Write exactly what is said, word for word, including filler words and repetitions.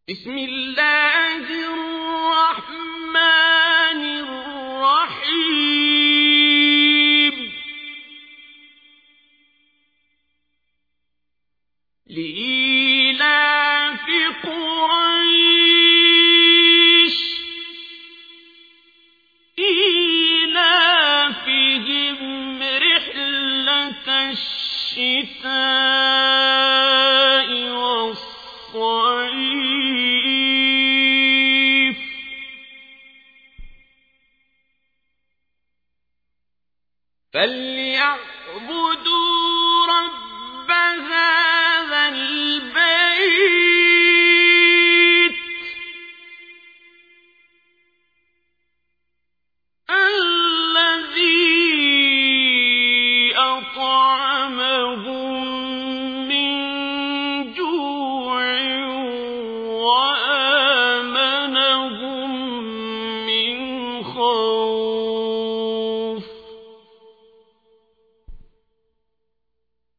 بسم الله الرحمن الرحيم لإيلاف قريش إيلافهم رحلة الشتاء والصيف فليعبدوا رب هذا البيت الذي أطعمهم من جوع وآمنهم من خوف.